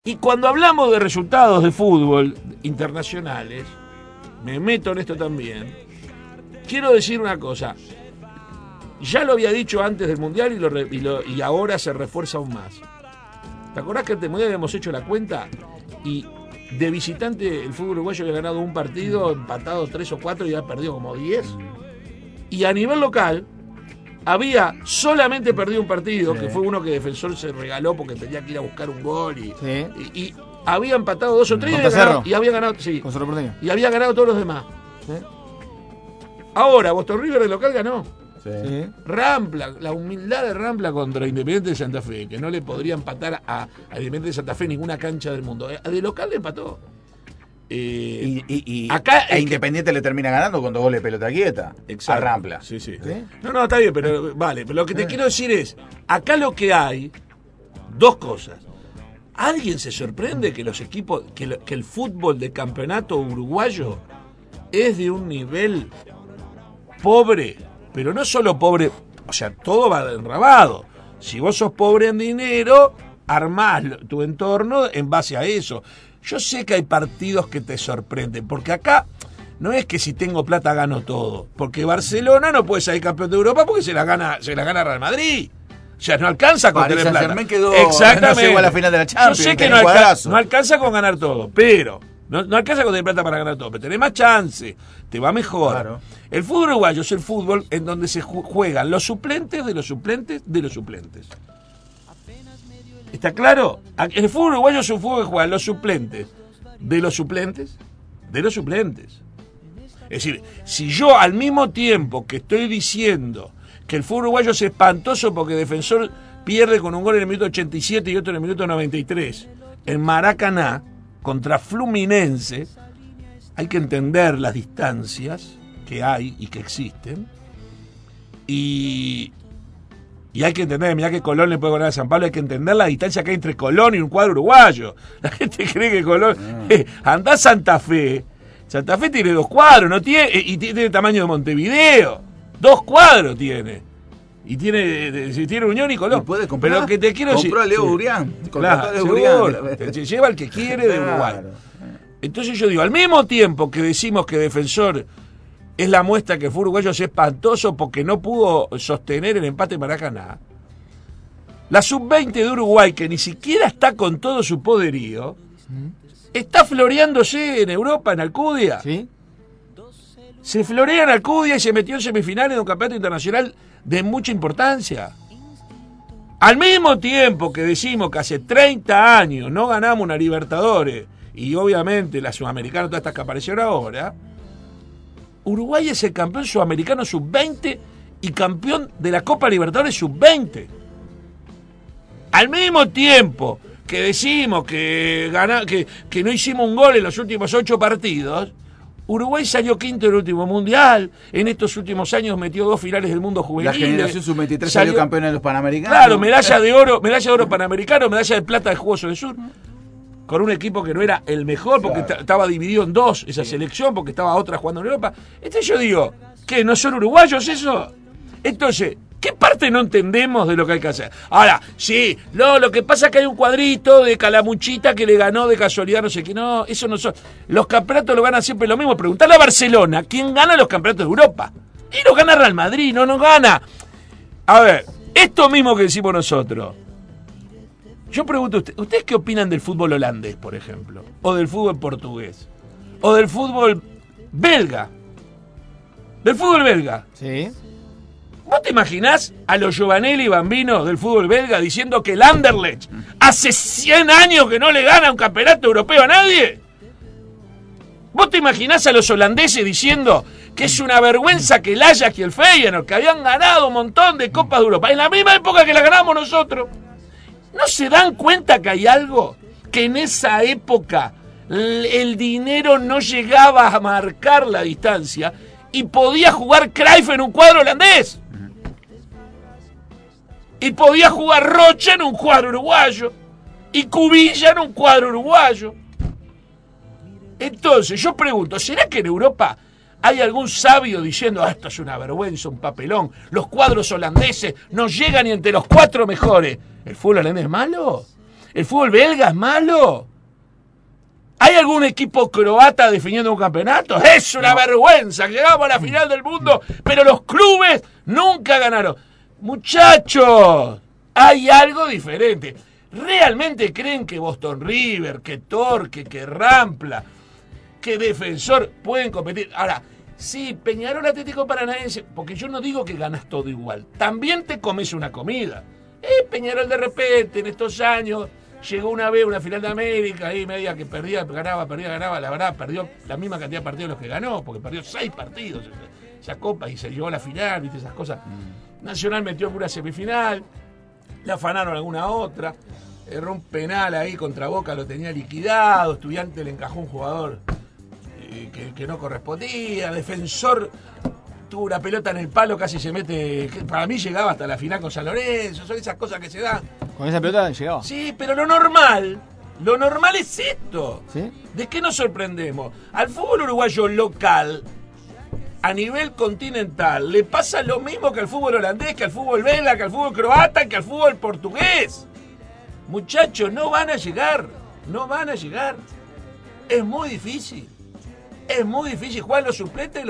Y cuando hablamos de resultados de fútbol internacionales, me meto en esto también, quiero decir una cosa. Ya lo había dicho antes del Mundial y ahora se refuerza aún más. ¿Te acordás que antes del Mundial habíamos hecho la cuenta? Y de visitante el fútbol uruguayo había ganado un partido, empatado 3 o 4 y había perdido como 10. Y a nivel local había solamente perdido un partido, que fue uno que Defensor se regaló porque tenía que ir a buscar un gol y había empatado 2 o 3 y había ganado, y había ganado todos los demás. Ahora Boston River de local ganó. Rampla, la humildad de Rampla contra Independiente de Santa Fe, que no le podría empatar a Independiente de Santa Fe en ninguna cancha del mundo. De local le empató. Acá Independiente le termina ganando con 2 goles de pelota quieta. Exacto. A Rampla. Sí. No, está bien, pero vale. Pero lo que te quiero decir es, acá lo que hay, dos cosas. ¿Alguien se sorprende que los equipos, que el fútbol de campeonato uruguayo es de un nivel pobre? Pero no solo pobre, o sea, todo va enrabado. Si vos sos pobre en dinero, armás tu entorno en base a eso. Yo sé que hay partidos que te sorprenden, porque acá no es que si tengo plata gano todo, porque Barcelona no puede salir campeón de Europa porque se la gana Real Madrid. O sea, no alcanza con tener plata. Exactamente. No llegó a la final de la Champions. Yo sé que no alcanza con ganar todo, pero no alcanza con tener plata para ganar todo, pero tenés más chance, te va mejor. Claro. El fútbol uruguayo es el fútbol en donde se juegan los suplentes de los suplentes de los suplentes. ¿Está claro? El fútbol uruguayo es un fútbol que juegan los suplentes de los suplentes de los suplentes. Es decir, si yo al mismo tiempo que estoy diciendo que el fútbol uruguayo es espantoso porque Defensor pierde con un gol en el minuto 87 y otro en el minuto 93 en Maracaná contra Fluminense, hay que entender las distancias que hay y que existen y hay que entender, mirá que Colón le puede ganar a San Pablo, hay que entender la distancia que hay entre Colón y un cuadro uruguayo. La gente cree que Colón... Andá a Santa Fe tiene 2 cuadros, no tiene, y tiene el tamaño de Montevideo. 2 cuadros tiene. Y tiene Unión y Colón. ¿Y puede comprar? Pero que te quiero decir... Compró a Leo Urián. Lleva al que quiere de Uruguay. Entonces yo digo, al mismo tiempo que decimos que Defensor es la muestra que fue uruguayo es espantoso porque no pudo sostener el empate en Maracaná, la sub-20 de Uruguay, que ni siquiera está con todo su poderío, está floreándose en Europa, en Alcudia. ¿Sí? Se florea en Alcudia y se metió en semifinales de un campeonato internacional de mucha importancia. Al mismo tiempo que decimos que hace 30 años no ganamos una Libertadores, y obviamente la Sudamericana, todas estas que aparecieron ahora, Uruguay es el campeón sudamericano sub-20 y campeón de la Copa Libertadores sub-20. Al mismo tiempo que decimos que no hicimos un gol en los últimos 8 partidos, Uruguay salió quinto en el último mundial. En estos últimos años metió 2 finales del mundo juvenil. La generación sub-23 salió campeona de los Panamericanos. Claro, medalla de oro panamericano, medalla de plata de Juegos del Sur. Con un equipo que no era el mejor, porque estaba dividido en 2 esa selección, porque estaba otra jugando en Europa. Yo digo, ¿qué? ¿No son uruguayos eso? Entonces, ¿qué parte no entendemos de lo que hay que hacer? Ahora, sí, lo que pasa es que hay un cuadrito de Calamuchita que le ganó de casualidad, no sé qué. No, eso no son. Los campeonatos lo ganan siempre lo mismo. Preguntale a Barcelona, ¿quién gana los campeonatos de Europa? Y no gana Real Madrid, no gana. A ver, esto mismo que decimos nosotros. Yo pregunto a ¿ustedes qué opinan del fútbol holandés, por ejemplo? O del fútbol portugués. O del fútbol belga. Del fútbol belga. Sí. ¿Vos te imaginás a los Giovanelli Bambinos del fútbol belga diciendo que el Anderlecht hace 100 años que no le gana un campeonato europeo a nadie? ¿Vos te imaginás a los holandeses diciendo que es una vergüenza que el Ajax y el Feyenoord, que habían ganado un montón de Copas de Europa, en la misma época que la ganamos nosotros? ¿No se dan cuenta que hay algo? Que en esa época el dinero no llegaba a marcar la distancia y podía jugar Cruyff en un cuadro holandés. Y podía jugar Rocha en un cuadro uruguayo. Y Cubilla en un cuadro uruguayo. Entonces, yo pregunto, ¿será que en Europa hay algún sabio diciendo esto es una vergüenza, un papelón? Los cuadros holandeses no llegan ni entre los 4 mejores. ¿El fútbol holandés es malo? ¿El fútbol belga es malo? ¿Hay algún equipo croata definiendo un campeonato? Es una vergüenza. Llegamos a la final del mundo, pero los clubes nunca ganaron. Muchachos, hay algo diferente. ¿Realmente creen que Boston River, que Torque, que Rampla, que Defensor pueden competir? Ahora, sí, Peñarol, Atlético Paranaense, porque yo no digo que ganas todo igual. También te comes una comida. Peñarol de repente, en estos años... Llegó una vez una final de América, ahí media que perdía, ganaba, la verdad, perdió la misma cantidad de partidos de los que ganó, porque perdió 6 partidos esa copa y se llegó a la final, viste esas cosas. Nacional metió en una semifinal, le afanaron alguna otra, erró un penal ahí contra Boca, lo tenía liquidado, Estudiante le encajó un jugador que no correspondía, Defensor tuvo una pelota en el palo, casi se mete, para mí llegaba hasta la final con San Lorenzo, son esas cosas que se dan. ¿Con esa pelota llegaba? Sí, pero lo normal es esto. ¿Sí? ¿De qué nos sorprendemos? Al fútbol uruguayo local, a nivel continental, le pasa lo mismo que al fútbol holandés, que al fútbol belga, que al fútbol croata, que al fútbol portugués. Muchachos, no van a llegar. Es muy difícil jugar los suplentes.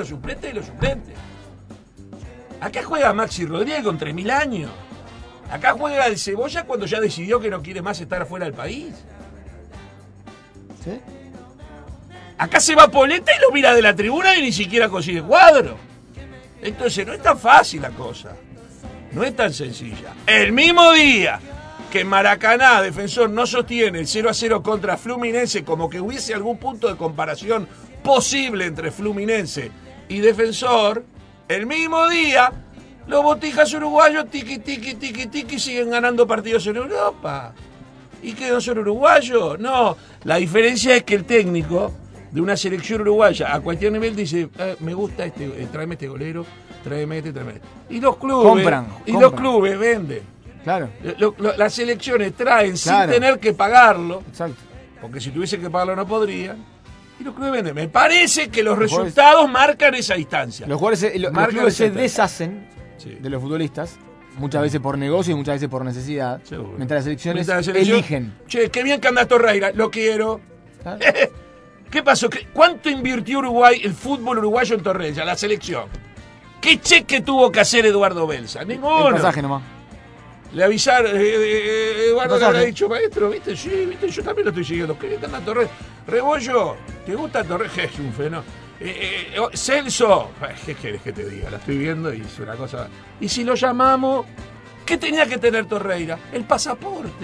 Acá juega Maxi Rodríguez con 3.000 años. Acá juega el Cebolla cuando ya decidió que no quiere más estar fuera del país. ¿Sí? Acá se va Poletta y lo mira de la tribuna y ni siquiera consigue cuadro. Entonces no es tan fácil la cosa. No es tan sencilla. El mismo día que Maracaná, Defensor, no sostiene el 0-0 contra Fluminense, como que hubiese algún punto de comparación posible entre Fluminense y Defensor, el mismo día los botijas uruguayos tiki siguen ganando partidos en Europa. ¿Y que no son uruguayos? No, la diferencia es que el técnico de una selección uruguaya a cualquier nivel dice, me gusta tráeme este golero, tráeme este. Y los clubes compran. Los clubes venden. Claro. Las selecciones traen sin tener que pagarlo. Exacto. Porque si tuviese que pagarlo no podrían. Y los clubes venden. Me parece que los resultados marcan esa distancia. Los clubes se deshacen de los futbolistas, muchas veces por negocio y muchas veces por necesidad. Seguro. Mientras las selecciones eligen. Che, qué bien que anda Torreira, lo quiero. ¿Ah? ¿Qué pasó? ¿Cuánto invirtió Uruguay, el fútbol uruguayo en Torreira, la selección? ¿Qué cheque tuvo que hacer Eduardo Belsa? Ninguno. El pasaje nomás. Le avisaron, Eduardo le habrá dicho, maestro, ¿viste? Sí, ¿viste? Yo también lo estoy siguiendo. ¿Qué anda Torreira? Rebollo, ¿te gusta Torreira? Es un fenómeno. Celso, ¿qué querés que te diga? La estoy viendo y es una cosa. Y si lo llamamos, ¿qué tenía que tener Torreira? El pasaporte.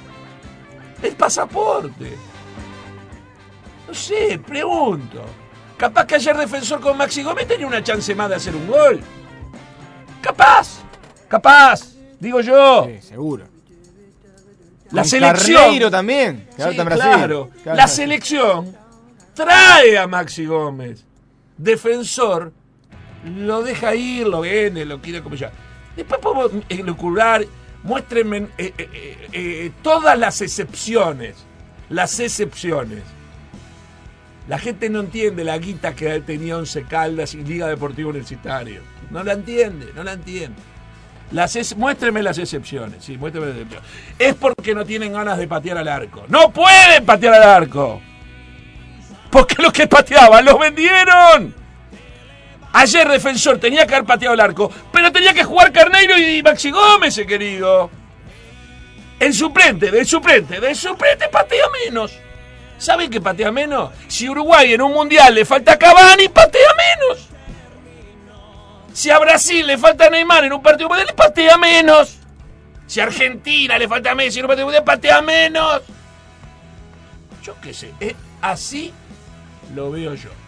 No sé, pregunto. Capaz que ayer Defensor con Maxi Gómez tenía una chance más de hacer un gol. Capaz, digo yo. Sí, seguro. La con selección. Carneiro también. Que sí, claro. La selección trae a Maxi Gómez. Defensor lo deja ir, lo vende, lo quiere como ya. Después podemos elucubrar, muéstrenme todas las excepciones. La gente no entiende la guita que tenía Once Caldas y Liga Deportiva Universitario. No la entiende. Muéstrenme las excepciones. Sí, muéstrenme las excepciones. Es porque no tienen ganas de patear al arco. ¡No pueden patear al arco! Porque los que pateaban los vendieron. Ayer Defensor tenía que haber pateado el arco, pero tenía que jugar Carneiro y Maxi Gómez, querido. El suplente patea menos. ¿Saben qué patea menos? Si Uruguay en un mundial le falta Cavani, patea menos. Si a Brasil le falta Neymar en un partido mundial, le patea menos. Si a Argentina le falta Messi en un partido mundial, patea menos. Yo qué sé, así lo veo yo.